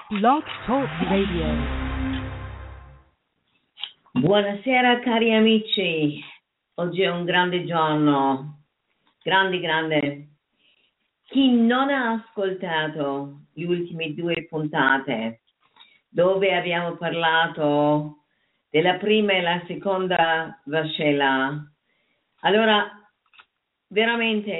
Blog Talk Radio. Buonasera cari amici, oggi è un grande giorno, grande. Chi non ha ascoltato le ultime due puntate, dove abbiamo parlato della prima e la seconda vascella, allora veramente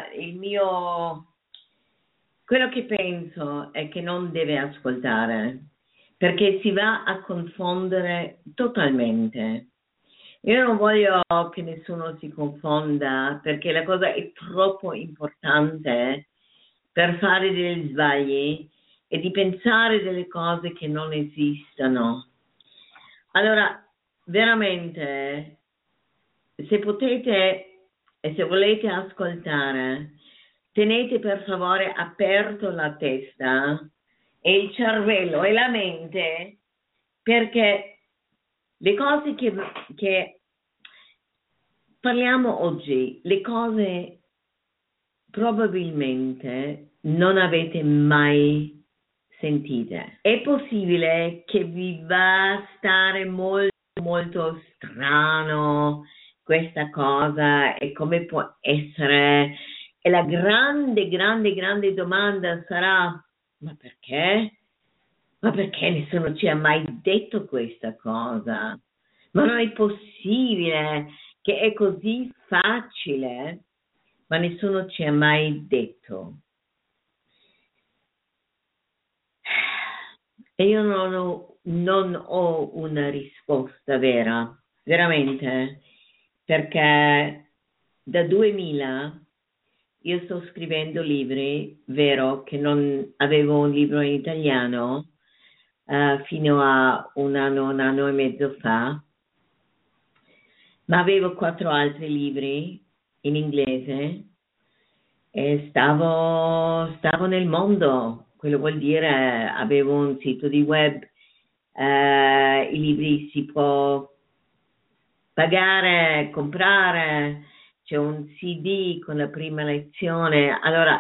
quello che penso è che non deve ascoltare, perché si va a confondere totalmente. Io non voglio che nessuno si confonda, perché la cosa è troppo importante per fare degli sbagli e di pensare delle cose che non esistono. Allora, veramente, se potete e se volete ascoltare, tenete per favore aperto la testa e il cervello e la mente, perché le cose che parliamo oggi, le cose probabilmente non avete mai sentite. È possibile che vi va a stare molto strano questa cosa e come può essere. E la grande domanda sarà: ma perché? Ma perché nessuno ci ha mai detto questa cosa? Ma non è possibile che è così facile, ma nessuno ci ha mai detto. E io non ho una risposta vera, veramente, perché da 2000 io sto scrivendo libri, vero che non avevo un libro in italiano fino a un anno e mezzo fa, ma avevo 4 altri libri in inglese e stavo nel mondo. Quello vuol dire avevo un sito di web, i libri si può pagare, comprare, c'è un CD con la prima lezione. Allora,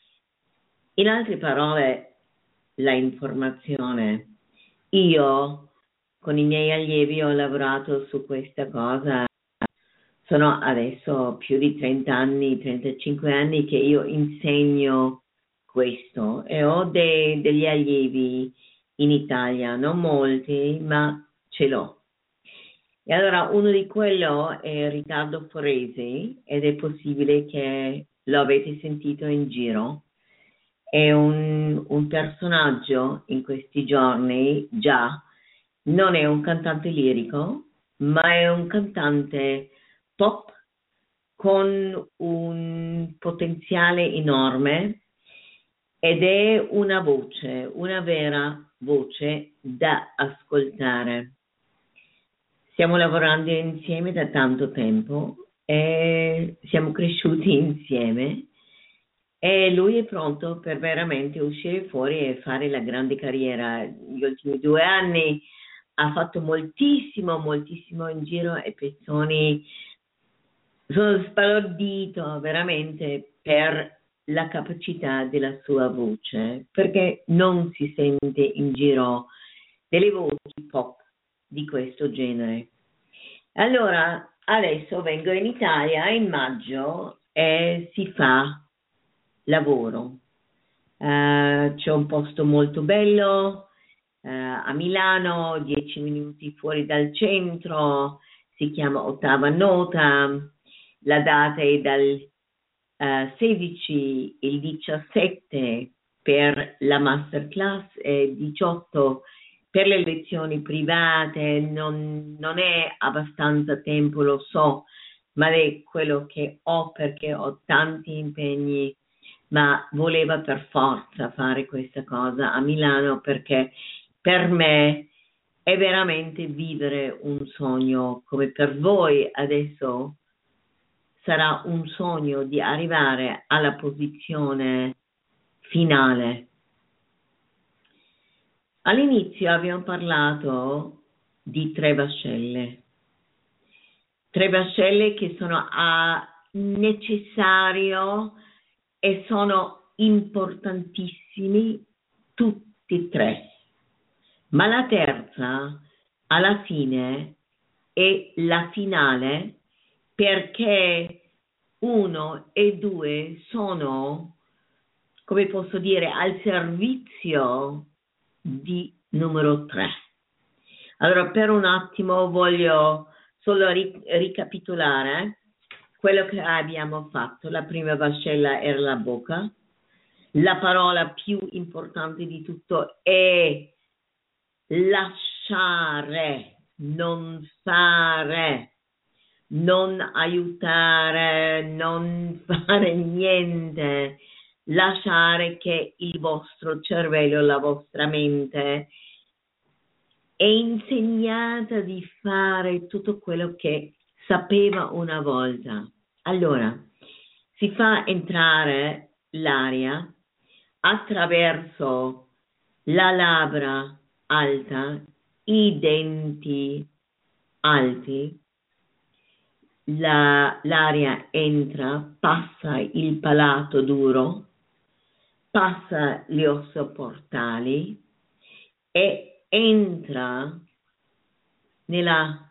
in altre parole, la informazione. Io con i miei allievi ho lavorato su questa cosa. Sono adesso più di 30 anni, 35 anni che io insegno questo e ho degli allievi in Italia, non molti, ma ce l'ho. E allora uno di quello è Riccardo Foresi ed è possibile che lo avete sentito in giro. È un personaggio in questi giorni, già, non è un cantante lirico, ma è un cantante pop con un potenziale enorme ed è una voce, una vera voce da ascoltare. Stiamo lavorando insieme da tanto tempo e siamo cresciuti insieme e lui è pronto per veramente uscire fuori e fare la grande carriera. Gli ultimi 2 anni ha fatto moltissimo in giro e persone sono sbalordito veramente per la capacità della sua voce, perché non si sente in giro delle voci pop di questo genere. Allora, adesso vengo in Italia in maggio e si fa lavoro. C'è un posto molto bello a Milano, 10 minuti fuori dal centro, si chiama Ottava Nota. La data è dal 16 il 17 per la masterclass e 18 per le lezioni private. Non è abbastanza tempo, lo so, ma è quello che ho perché ho tanti impegni, ma voleva per forza fare questa cosa a Milano perché per me è veramente vivere un sogno, come per voi adesso sarà un sogno di arrivare alla posizione finale. All'inizio abbiamo parlato di 3 vascelle. 3 vascelle che sono necessario e sono importantissimi tutti e 3. ma la terza alla fine è la finale perché 1 e 2 sono, come posso dire, al servizio di numero 3. Allora, per un attimo voglio solo ricapitolare quello che abbiamo fatto. La prima vascella era la bocca. La parola più importante di tutto è lasciare, non fare, non aiutare, non fare niente. Lasciare che il vostro cervello, la vostra mente è insegnata di fare tutto quello che sapeva una volta. Allora, si fa entrare l'aria attraverso la labbra alta, i denti alti, l'aria entra, passa il palato duro, passa le ossa portali e entra nel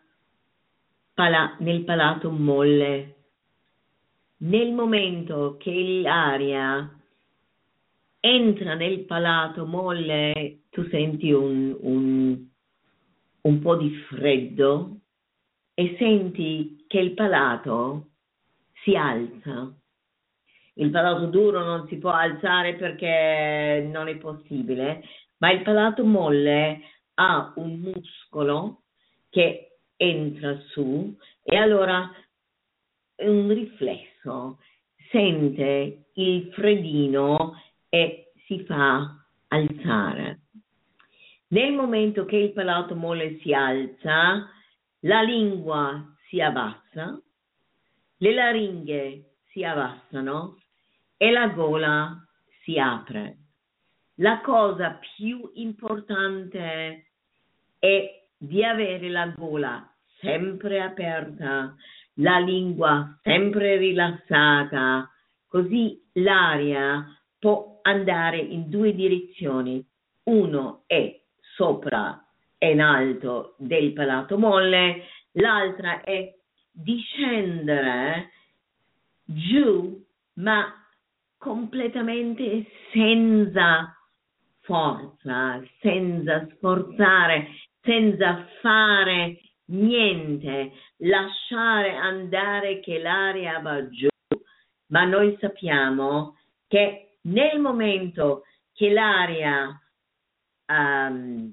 palato molle. Nel momento che l'aria entra nel palato molle, tu senti un po' di freddo e senti che il palato si alza. Il palato duro non si può alzare perché non è possibile, ma il palato molle ha un muscolo che entra su e allora è un riflesso, sente il freddino e si fa alzare. Nel momento che il palato molle si alza, la lingua si abbassa, le laringhe si abbassano e la gola si apre. La cosa più importante è di avere la gola sempre aperta, la lingua sempre rilassata, così l'aria può andare in 2 direzioni. Uno è sopra e in alto del palato molle, l'altra è discendere giù, ma completamente senza forza, senza sforzare, senza fare niente, lasciare andare che l'aria va giù. Ma noi sappiamo che nel momento che l'aria fa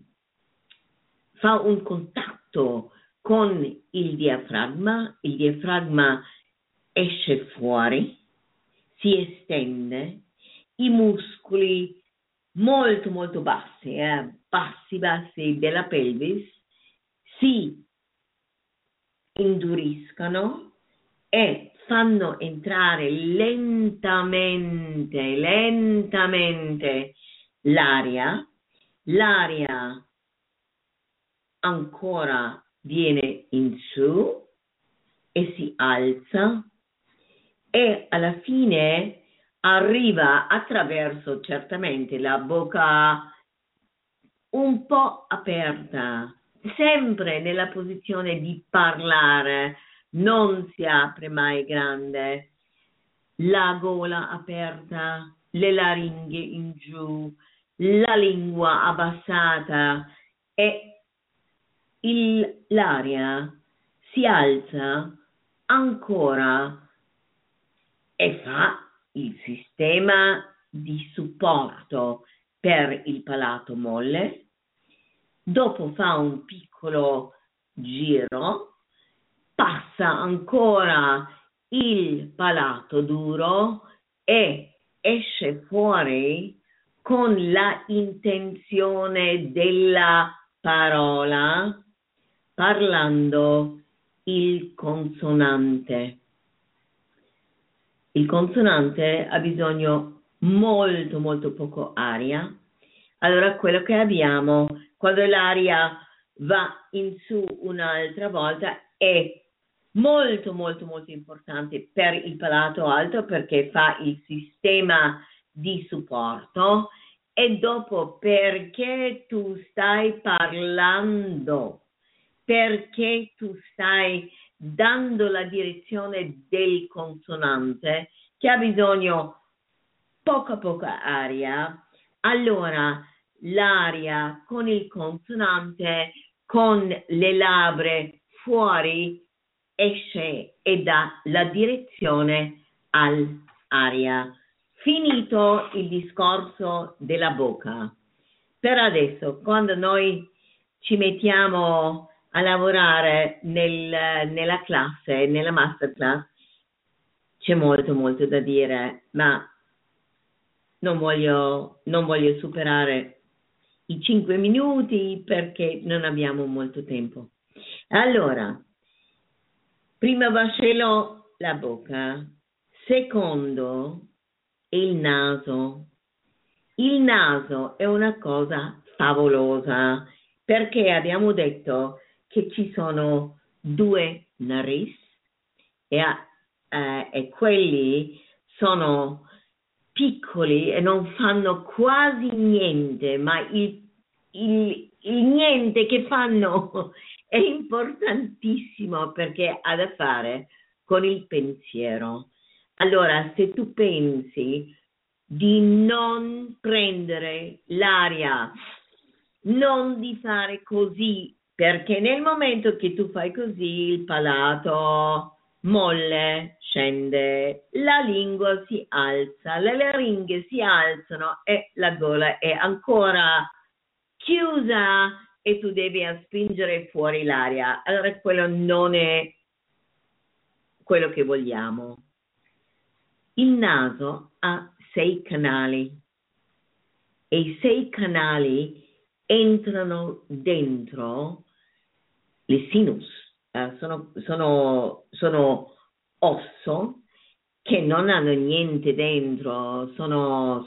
un contatto con il diaframma esce fuori, si estende, i muscoli molto molto bassi della pelvis si induriscono e fanno entrare lentamente l'aria ancora viene in su e si alza e alla fine arriva attraverso certamente la bocca un po' aperta, sempre nella posizione di parlare, non si apre mai grande, la gola aperta, le laringhe in giù, la lingua abbassata e l'aria si alza ancora e fa il sistema di supporto per il palato molle, dopo fa un piccolo giro, passa ancora il palato duro e esce fuori con la intenzione della parola, parlando il consonante. Il consonante ha bisogno molto molto poco aria. Allora quello che abbiamo quando l'aria va in su un'altra volta è molto molto molto importante per il palato alto perché fa il sistema di supporto e dopo perché tu stai parlando, perché tu stai dando la direzione del consonante che ha bisogno poca aria, allora l'aria con il consonante, con le labbra fuori, esce e dà la direzione all'aria. Finito il discorso della bocca. Per adesso, quando noi ci mettiamo a lavorare nella classe, nella masterclass, c'è molto da dire, ma non voglio superare i 5 minuti perché non abbiamo molto tempo. Allora, primo vascello la bocca, secondo il naso. Il naso è una cosa favolosa perché abbiamo detto che ci sono 2 narici e quelli sono piccoli e non fanno quasi niente, ma il niente che fanno è importantissimo perché ha da fare con il pensiero. Allora, se tu pensi di non prendere l'aria, non di fare così, perché nel momento che tu fai così il palato molle, scende, la lingua si alza, le laringhe si alzano e la gola è ancora chiusa e tu devi spingere fuori l'aria. Allora quello non è quello che vogliamo. Il naso ha 6 canali e i 6 canali entrano dentro le sinus. Sono osso che non hanno niente dentro, sono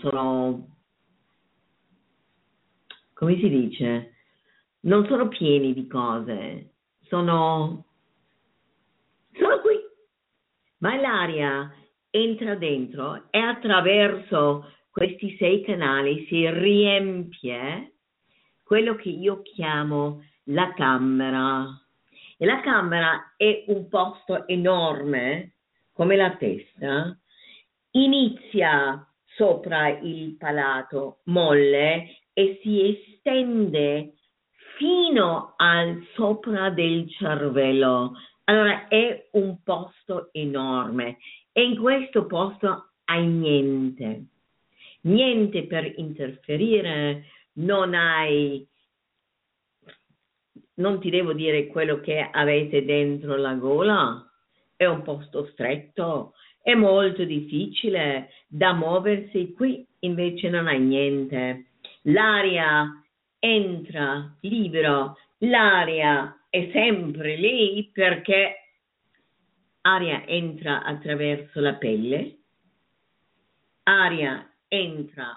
come si dice? Non sono pieni di cose, sono qui. Ma l'aria entra dentro e attraverso questi 6 canali si riempie quello che io chiamo la camera. E la camera è un posto enorme, come la testa, inizia sopra il palato molle e si estende fino al sopra del cervello. Allora è un posto enorme e in questo posto hai niente per interferire, non ti devo dire quello che avete dentro la gola, è un posto stretto, è molto difficile da muoversi, qui invece non hai niente. L'aria entra libero, l'aria è sempre lì perché aria entra attraverso la pelle, aria entra,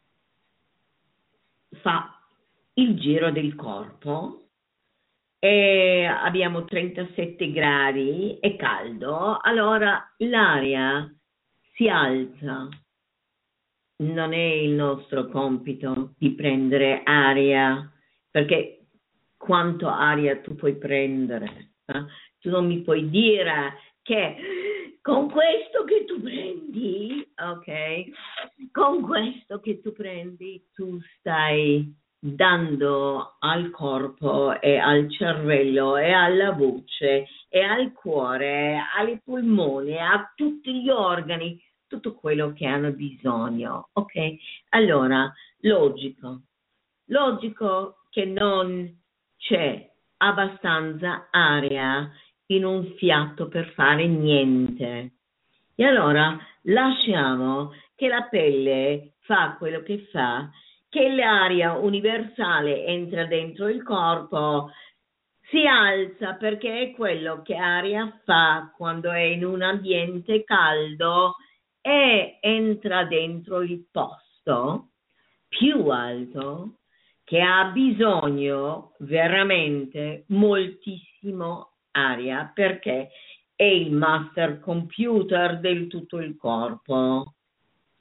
fa il giro del corpo e abbiamo 37 gradi, è caldo, allora l'aria si alza. Non è il nostro compito di prendere aria, perché quanto aria tu puoi prendere? Tu non mi puoi dire che con questo che tu prendi, ok? Con questo che tu prendi, tu stai dando al corpo e al cervello e alla voce e al cuore, ai polmoni, a tutti gli organi, tutto quello che hanno bisogno, ok? Allora, logico che non c'è abbastanza aria in un fiato per fare niente. E allora lasciamo che la pelle fa quello che fa, che l'aria universale entra dentro il corpo, si alza perché è quello che aria fa quando è in un ambiente caldo e entra dentro il posto più alto che ha bisogno veramente moltissimo aria perché è il master computer del tutto il corpo.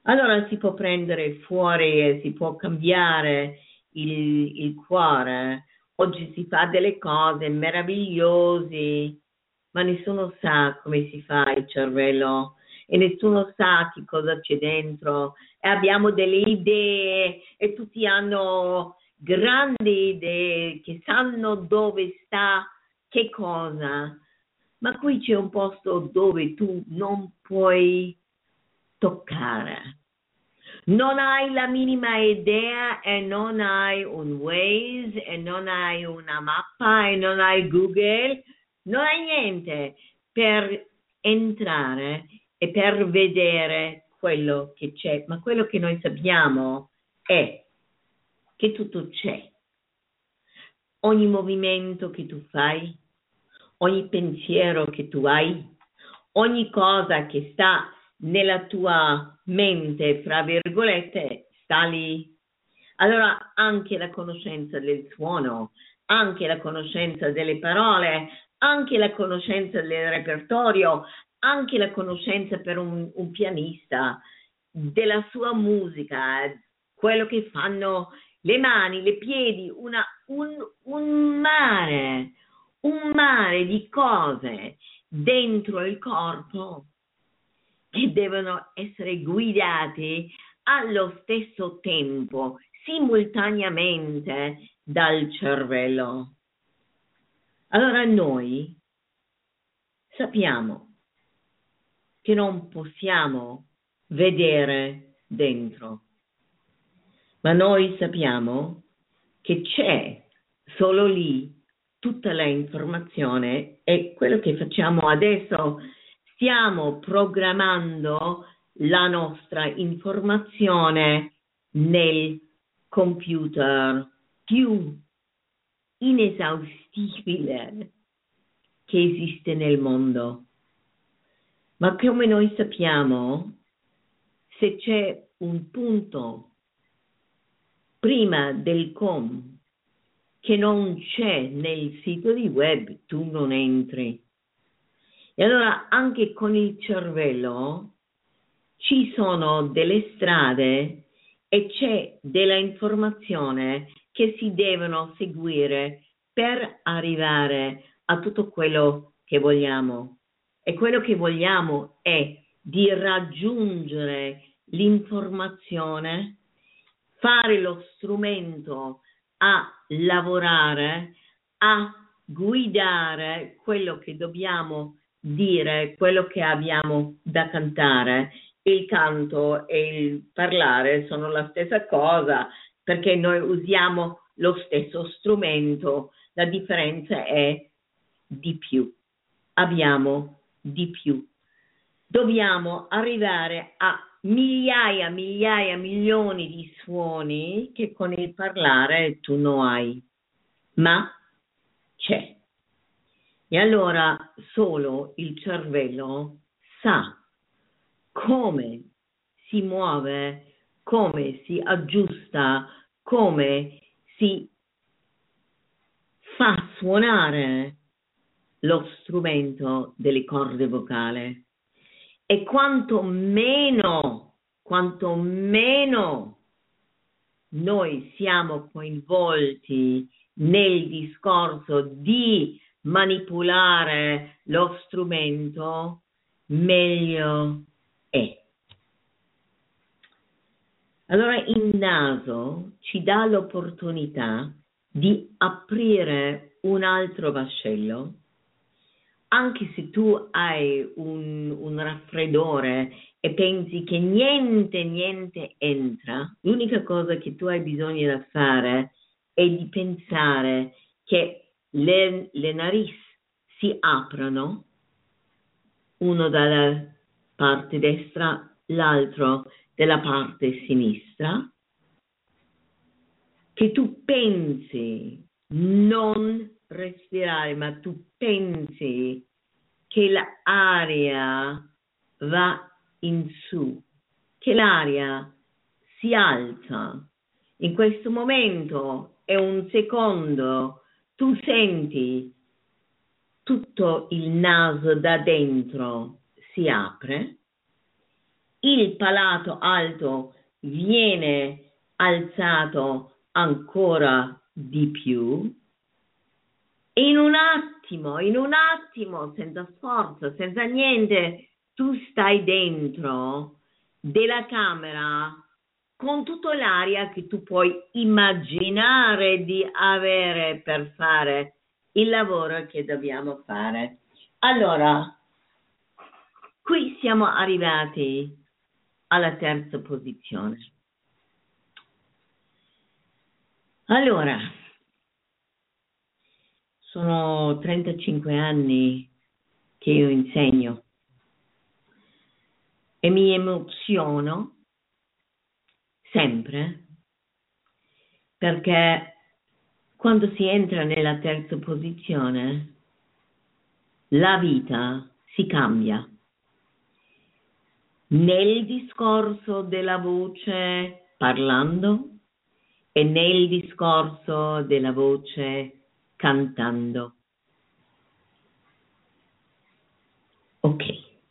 Allora si può prendere fuori e si può cambiare il cuore. Oggi si fa delle cose meravigliose, ma nessuno sa come si fa il cervello e nessuno sa che cosa c'è dentro. E abbiamo delle idee e tutti hanno grandi idee che sanno dove sta che cosa, ma qui c'è un posto dove tu non puoi toccare. Non hai la minima idea e non hai un Waze e non hai una mappa e non hai Google, non hai niente per entrare e per vedere quello che c'è. Ma quello che noi sappiamo è che tutto c'è. Ogni movimento che tu fai, ogni pensiero che tu hai, ogni cosa che sta nella tua mente, fra virgolette, sta lì. Allora anche la conoscenza del suono, anche la conoscenza delle parole, anche la conoscenza del repertorio, anche la conoscenza per un pianista, della sua musica, quello che fanno le mani, le piedi, un mare di cose dentro il corpo che devono essere guidati allo stesso tempo, simultaneamente dal cervello. Allora noi sappiamo che non possiamo vedere dentro, ma noi sappiamo che c'è solo lì tutta l'informazione e quello che facciamo adesso, stiamo programmando la nostra informazione nel computer più inesaustibile che esiste nel mondo. Ma come noi sappiamo, se c'è un punto prima del com che non c'è nel sito di web, tu non entri. E allora anche con il cervello ci sono delle strade e c'è della informazione che si devono seguire per arrivare a tutto quello che vogliamo. E quello che vogliamo è di raggiungere l'informazione, fare lo strumento a lavorare, a guidare quello che dobbiamo dire, quello che abbiamo da cantare. Il canto e il parlare sono la stessa cosa perché noi usiamo lo stesso strumento, la differenza è di più. Abbiamo di più. Dobbiamo arrivare a migliaia, milioni di suoni che con il parlare tu non hai, ma c'è. E allora solo il cervello sa come si muove, come si aggiusta, come si fa suonare lo strumento delle corde vocali. E quanto meno noi siamo coinvolti nel discorso di manipolare lo strumento, meglio è. Allora il naso ci dà l'opportunità di aprire un altro vascello. Anche se tu hai un raffreddore e pensi che niente entra, l'unica cosa che tu hai bisogno da fare è di pensare che le narici si aprono, uno dalla parte destra, l'altro dalla parte sinistra, che tu pensi non respirare, ma tu pensi che l'aria va in su, che l'aria si alza. In questo momento è un secondo, tu senti tutto il naso da dentro si apre, il palato alto viene alzato ancora di più. In un attimo, senza sforzo, senza niente, tu stai dentro della camera con tutta l'aria che tu puoi immaginare di avere per fare il lavoro che dobbiamo fare. Allora, qui siamo arrivati alla terza posizione. Allora, sono 35 anni che io insegno e mi emoziono sempre perché quando si entra nella terza posizione la vita si cambia. Nel discorso della voce parlando e nel discorso della voce cantando. Ok.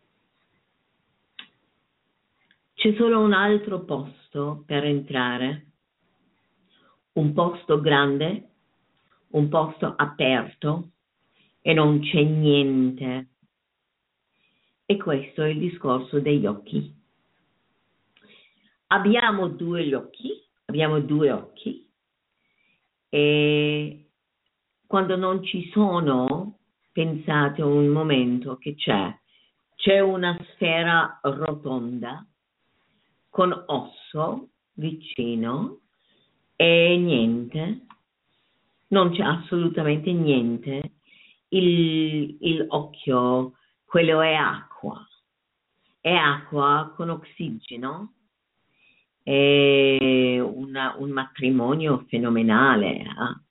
C'è solo un altro posto per entrare, un posto grande, un posto aperto e non c'è niente. E questo è il discorso degli occhi. Abbiamo due occhi e quando non ci sono, pensate un momento che c'è una sfera rotonda con osso vicino e niente, non c'è assolutamente niente. Il occhio, quello è acqua con ossigeno, è un matrimonio fenomenale,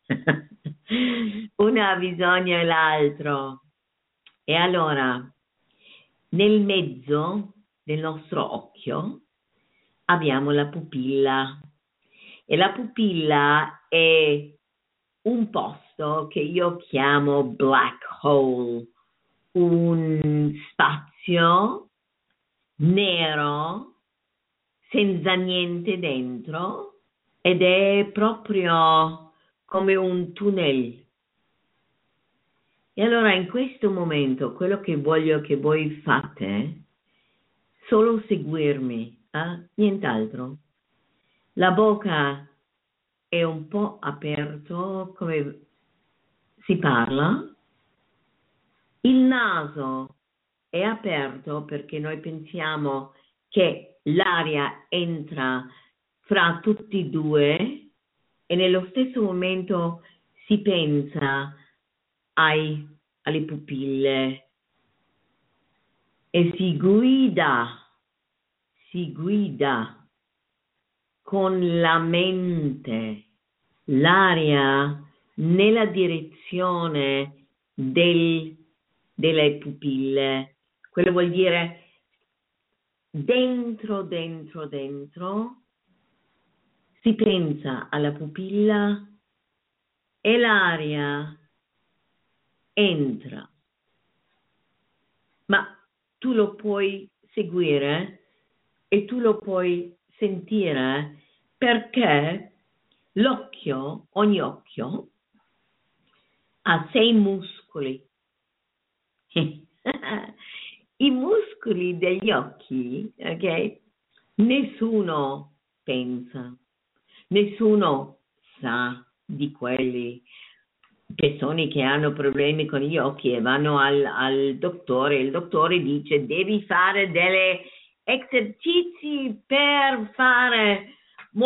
uno ha bisogno dell'altro. E allora, nel mezzo del nostro occhio abbiamo la pupilla e la pupilla è un posto che io chiamo black hole, un spazio nero senza niente dentro ed è proprio come un tunnel. E allora in questo momento quello che voglio che voi fate è solo seguirmi, nient'altro. La bocca è un po' aperto come si parla, il naso è aperto perché noi pensiamo che l'aria entra fra tutti e due e nello stesso momento si pensa alle pupille e si guida con la mente l'aria nella direzione delle pupille. Quello vuol dire dentro si pensa alla pupilla e l'aria entra. Ma tu lo puoi seguire e tu lo puoi sentire perché ogni occhio ha 6 muscoli. I muscoli degli occhi, ok? Nessuno pensa, nessuno sa di quelli. Persone che hanno problemi con gli occhi e vanno al dottore, il dottore dice devi fare degli esercizi per fare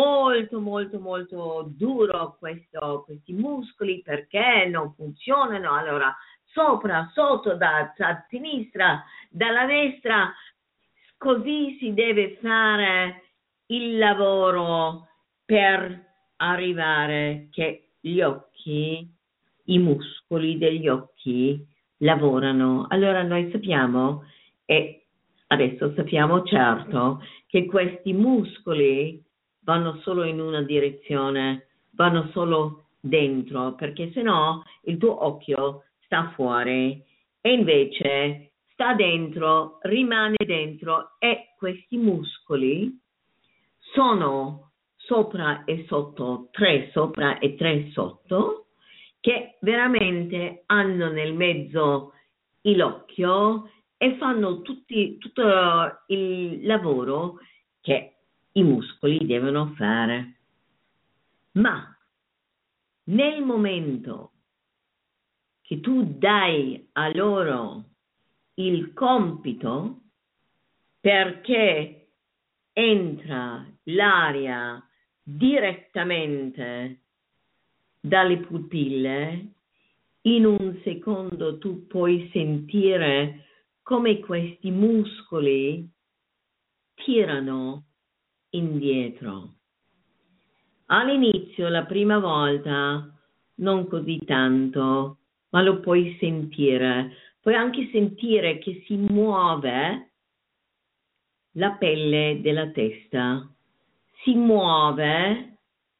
molto duro questi muscoli perché non funzionano. Allora sopra, sotto, da sinistra, dalla destra, così si deve fare il lavoro per arrivare che gli occhi, i muscoli degli occhi lavorano. Allora noi sappiamo, e adesso sappiamo certo, che questi muscoli vanno solo in una direzione, vanno solo dentro, perché sennò il tuo occhio sta fuori e invece sta dentro, rimane dentro e questi muscoli sono sopra e sotto, 3 sopra e 3 sotto, che veramente hanno nel mezzo l'occhio e fanno tutto il lavoro che i muscoli devono fare. Ma nel momento che tu dai a loro il compito, perché entra l'aria direttamente dalle pupille, in un secondo tu puoi sentire come questi muscoli tirano indietro. All'inizio, la prima volta, non così tanto, ma lo puoi sentire. Puoi anche sentire che si muove la pelle della testa, si muove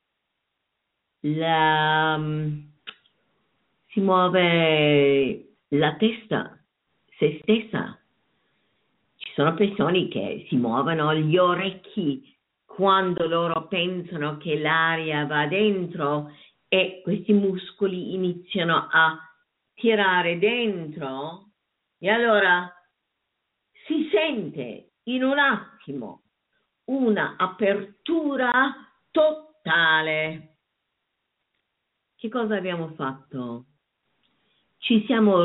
la testa, se stessa. Ci sono persone che si muovono gli orecchi quando loro pensano che l'aria va dentro e questi muscoli iniziano a tirare dentro e allora si sente in un attimo una apertura totale. Che cosa abbiamo fatto? Ci siamo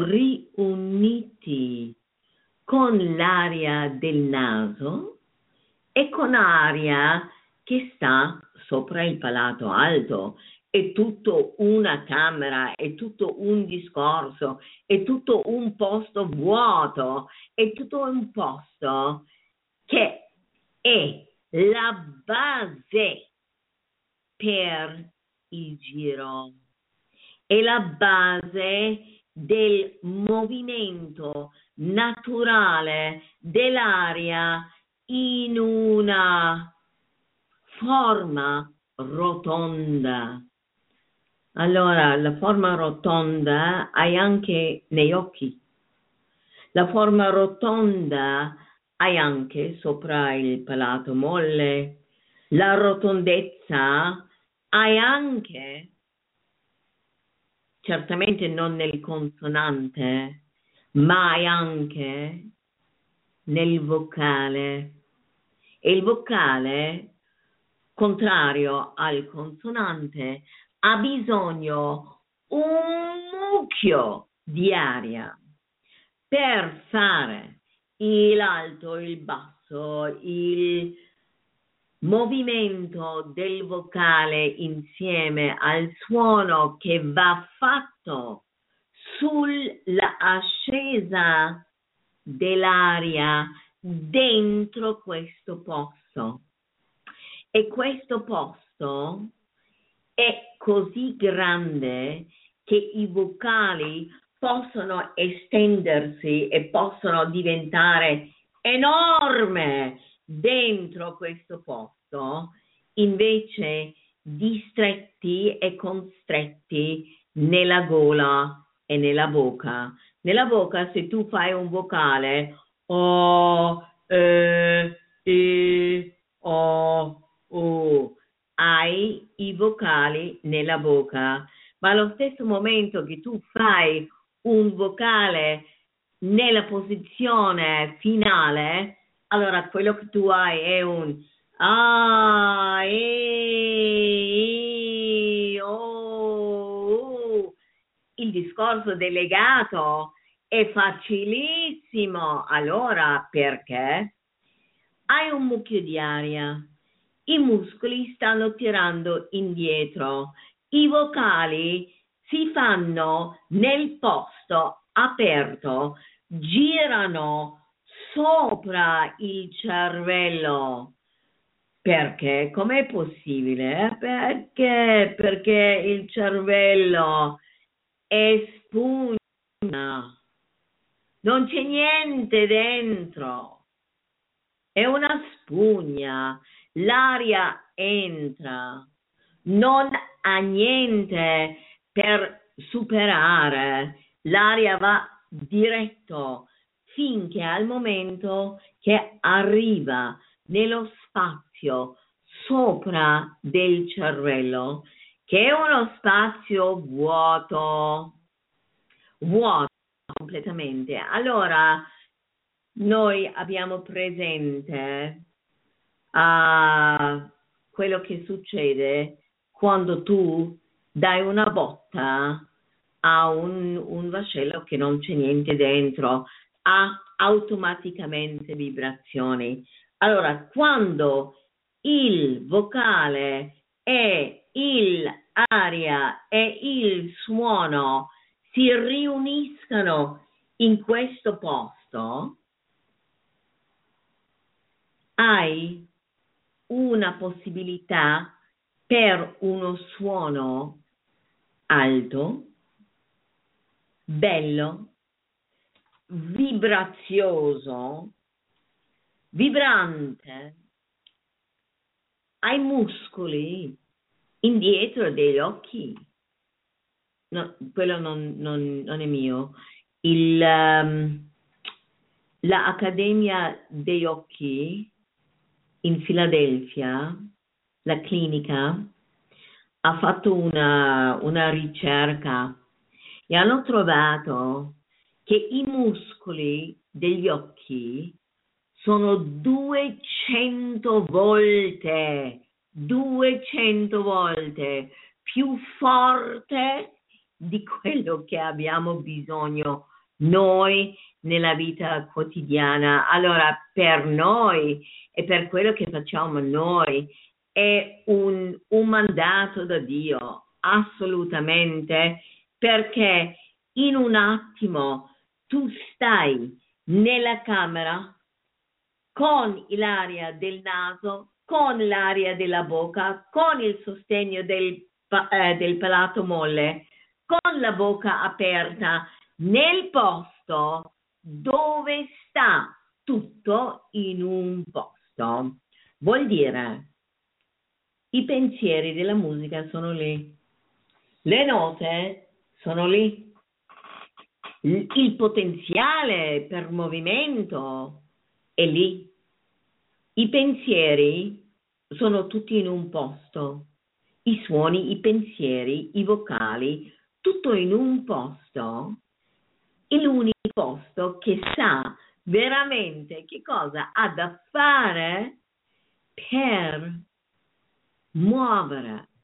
riuniti con l'aria del naso e con aria che sta sopra il palato alto. È tutto una camera, è tutto un discorso, è tutto un posto vuoto, è tutto un posto che è la base per il giro, è la base del movimento naturale dell'aria in una forma rotonda. Allora, la forma rotonda hai anche negli occhi. La forma rotonda hai anche sopra il palato molle. La rotondezza hai anche, certamente non nel consonante, ma hai anche nel vocale. E il vocale, contrario al consonante, ha bisogno un mucchio di aria per fare l'alto, il basso, il movimento del vocale insieme al suono che va fatto sull'ascesa dell'aria dentro questo posto. E questo posto è così grande che i vocali possono estendersi e possono diventare enorme dentro questo posto, invece di stretti e constretti nella gola e nella bocca. Nella bocca, se tu fai un vocale o, o, hai i vocali nella bocca, ma allo stesso momento che tu fai un vocale nella posizione finale, allora quello che tu hai è un ah, oh. Il discorso del legato è facilissimo. Allora, perché? Hai un mucchio di aria, i muscoli stanno tirando indietro, i vocali si fanno nel posto aperto, girano sopra il cervello. Perché? Com'è possibile? Perché? Perché il cervello è spugna, non c'è niente dentro, è una spugna, l'aria entra, non ha niente per superare, l'aria va diretto finché al momento che arriva nello spazio sopra del cervello, che è uno spazio vuoto completamente. Allora, noi abbiamo presente quello che succede quando tu dai una botta a un vascello che non c'è niente dentro, ha automaticamente vibrazioni. Allora, quando il vocale e l'aria e il suono si riuniscono in questo posto, hai una possibilità per uno suono alto, bello, vibrazioso, vibrante, ai muscoli indietro degli occhi. No, quello non è mio. L'Accademia degli Occhi in Filadelfia, la clinica, ha fatto una ricerca e hanno trovato che i muscoli degli occhi sono 200 volte più forte di quello che abbiamo bisogno noi nella vita quotidiana. Allora, per noi e per quello che facciamo noi è un mandato da Dio, assolutamente, perché in un attimo tu stai nella camera con l'aria del naso, con l'aria della bocca, con il sostegno del palato molle, con la bocca aperta, nel posto dove sta tutto in un posto. Vuol dire, i pensieri della musica sono lì, le note sono lì, il potenziale per movimento è lì. I pensieri sono tutti in un posto, i suoni, i pensieri, i vocali, tutto in un posto, è l'unico posto che sa veramente che cosa ha da fare per muovere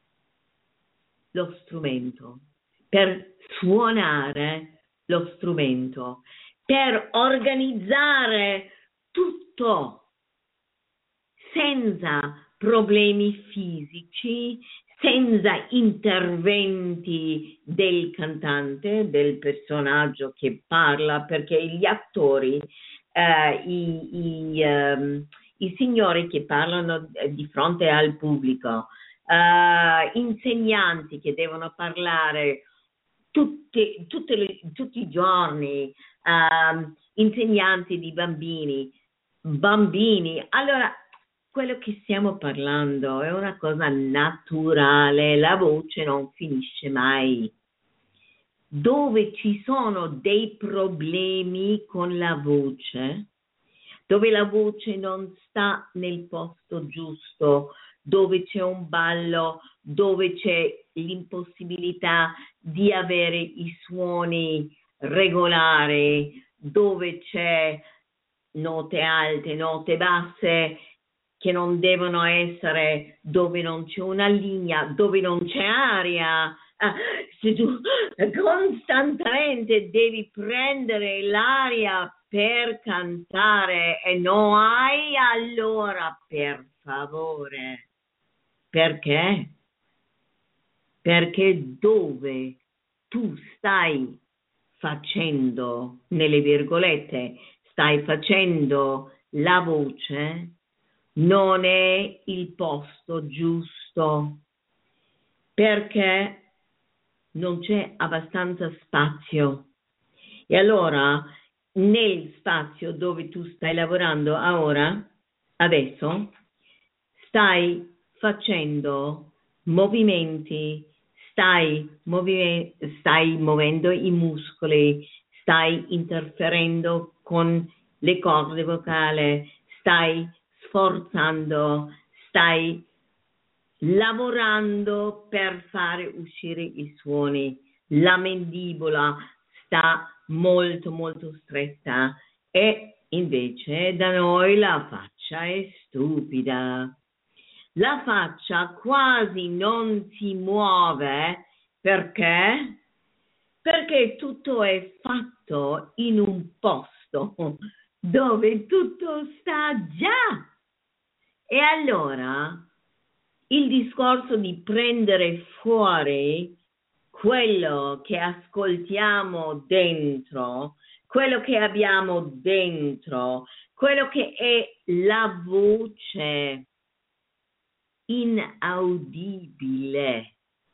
lo strumento, per suonare lo strumento, per organizzare tutto senza problemi fisici, senza interventi del cantante, del personaggio che parla, perché gli attori, i signori che parlano di fronte al pubblico, insegnanti che devono parlare tutti i giorni, insegnanti di bambini. Allora, quello che stiamo parlando è una cosa naturale, la voce non finisce mai. Dove ci sono dei problemi con la voce, dove la voce non sta nel posto giusto, dove c'è un ballo, dove c'è l'impossibilità di avere i suoni regolari, dove c'è note alte, note basse che non devono essere, dove non c'è una linea, dove non c'è aria. Se tu costantemente devi prendere l'aria per cantare e non hai, allora per favore, perché? Perché dove tu stai facendo, nelle virgolette, stai facendo la voce, non è il posto giusto, perché non c'è abbastanza spazio. E allora, nel spazio dove tu stai lavorando adesso, stai facendo movimenti, stai muovendo i muscoli, stai interferendo con le corde vocali, stai sforzando, stai lavorando per fare uscire i suoni. La mandibola sta molto molto stretta e invece da noi la faccia è stupida. La faccia quasi non si muove perché? Perché tutto è fatto in un posto dove tutto sta già. E allora il discorso di prendere fuori quello che ascoltiamo dentro, quello che abbiamo dentro, quello che è la voce inaudibile.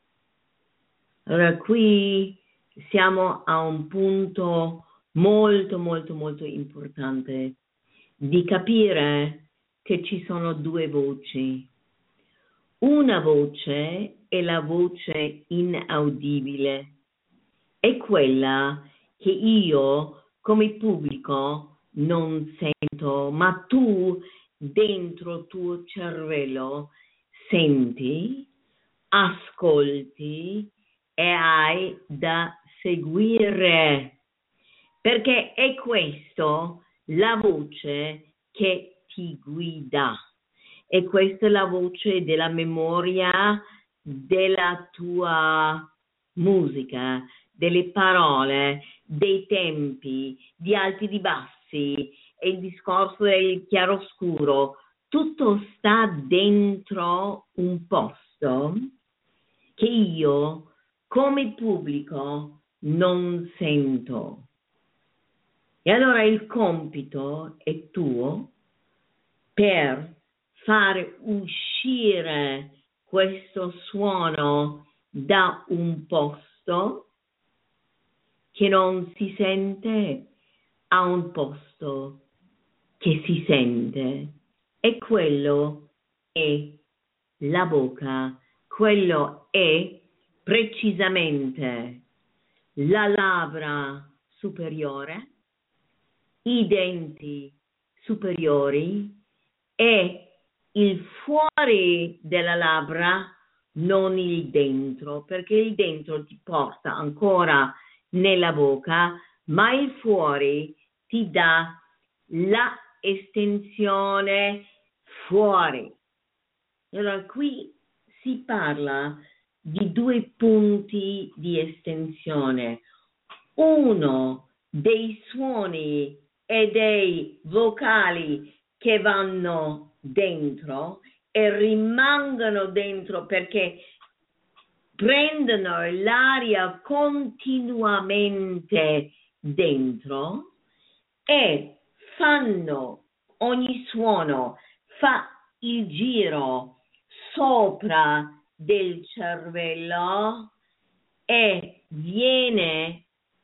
Allora qui siamo a un punto molto molto molto importante di capire che ci sono due voci. Una voce è la voce inaudibile, è quella che io come pubblico non sento, ma tu dentro il tuo cervello senti, ascolti e hai da seguire, perché è questo la voce che ti guida. E questa è la voce della memoria della tua musica, delle parole, dei tempi, di alti, di bassi, e il discorso del chiaroscuro. Tutto sta dentro un posto che io, come pubblico, non sento. E allora il compito è tuo per fare uscire questo suono da un posto che non si sente a un posto che si sente, e quello è la bocca, quello è precisamente la labbra superiore, i denti superiori e il fuori della labbra, non il dentro, perché il dentro ti porta ancora nella bocca, ma il fuori ti dà la estensione fuori. Allora qui si parla di due punti di estensione. Uno dei suoni e dei vocali che vanno dentro e rimangono dentro perché prendono l'aria continuamente dentro e fanno, ogni suono fa il giro sopra del cervello e viene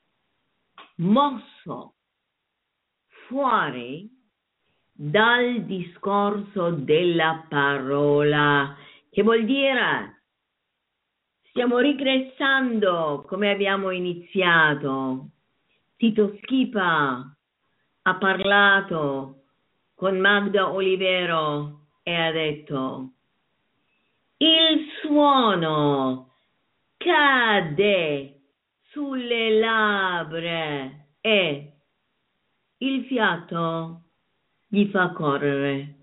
mosso fuori dal discorso della parola, che vuol dire stiamo regressando come abbiamo iniziato. Tito Schipa ha parlato con Magda Olivero e ha detto: il suono cade sulle labbra e il fiato gli fa correre.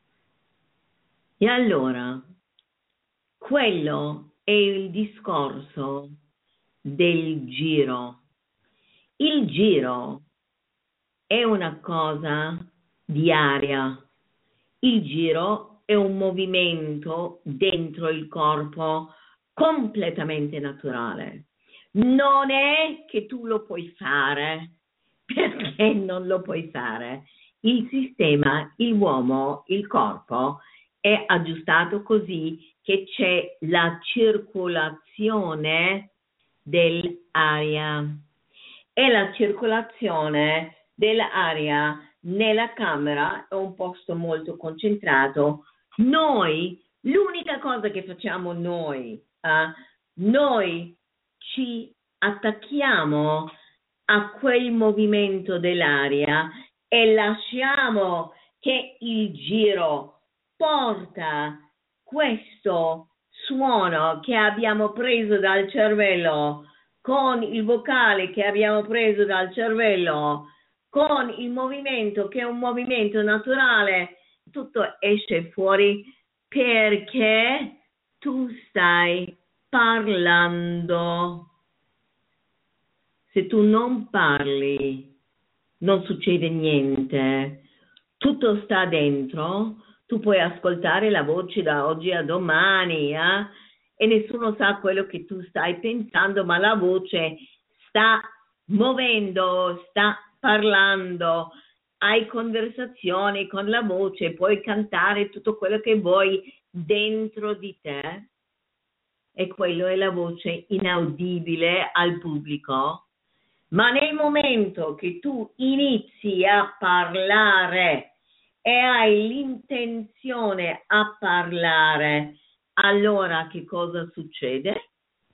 E allora, quello è il discorso del giro. Il giro è una cosa di aria. Il giro è un movimento dentro il corpo completamente naturale. Non è che tu lo puoi fare, perché non lo puoi fare. Il sistema, l'uomo, il corpo è aggiustato così che c'è la circolazione dell'aria. E la circolazione dell'aria nella camera è un posto molto concentrato. Noi, l'unica cosa che facciamo noi ci attacchiamo a quel movimento dell'aria e lasciamo che il giro porta questo suono che abbiamo preso dal cervello con il vocale che abbiamo preso dal cervello con il movimento che è un movimento naturale, tutto esce fuori perché tu stai parlando. Se tu non parli, non succede niente. Tutto sta dentro. Tu puoi ascoltare la voce da oggi a domani, e nessuno sa quello che tu stai pensando, ma la voce sta muovendo, sta parlando. Hai conversazioni con la voce, puoi cantare tutto quello che vuoi dentro di te. E quello è la voce inaudibile al pubblico. Ma nel momento che tu inizi a parlare e hai l'intenzione a parlare, allora che cosa succede?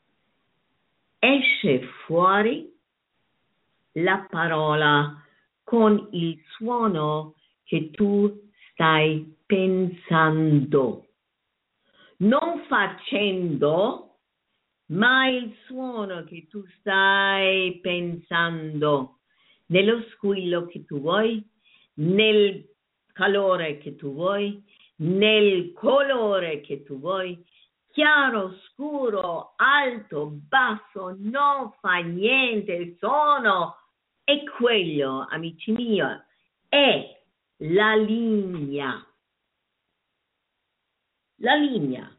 Esce fuori la parola con il suono che tu stai pensando. Non facendo, ma il suono che tu stai pensando, nello squillo che tu vuoi, nel calore che tu vuoi, nel colore che tu vuoi, chiaro, scuro, alto, basso, non fa niente, il suono è quello, amici miei, è la linea. La linea.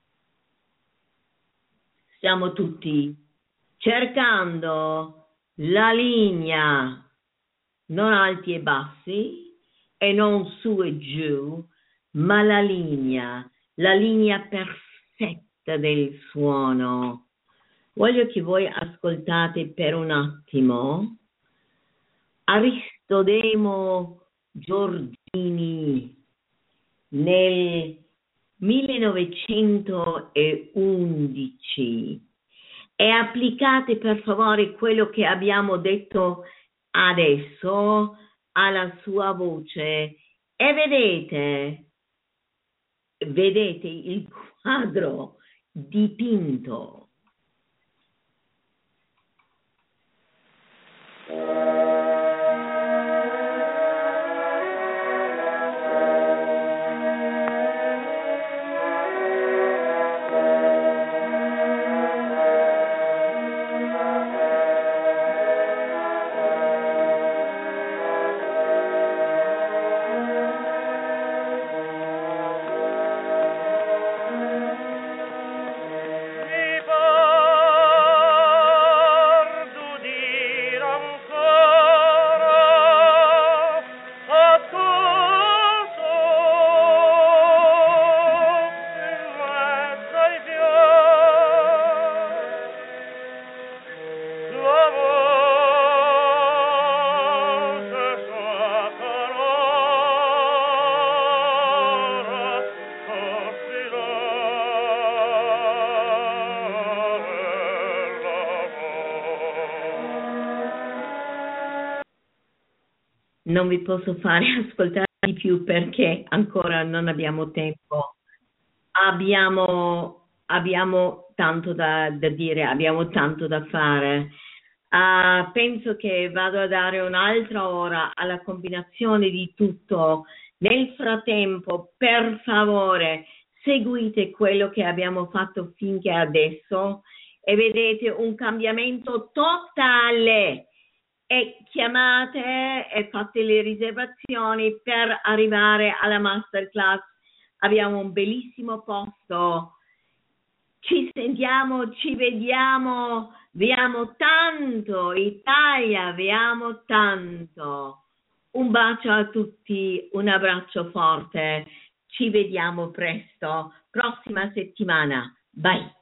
Stiamo tutti cercando la linea, non alti e bassi e non su e giù, ma la linea perfetta del suono. Voglio che voi ascoltate per un attimo Aristodemo Giorgini nel 1911 e applicate per favore quello che abbiamo detto adesso alla sua voce e vedete il quadro dipinto. Non vi posso fare ascoltare di più perché ancora non abbiamo tempo. Abbiamo tanto da dire, abbiamo tanto da fare. Penso che vado a dare un'altra ora alla combinazione di tutto. Nel frattempo, per favore, seguite quello che abbiamo fatto finché adesso e vedete un cambiamento totale. E chiamate e fate le riservazioni per arrivare alla masterclass. Abbiamo un bellissimo posto. Ci sentiamo, ci vediamo, vi amo tanto, Italia, vi amo tanto. Un bacio a tutti, un abbraccio forte. Ci vediamo presto, prossima settimana. Bye.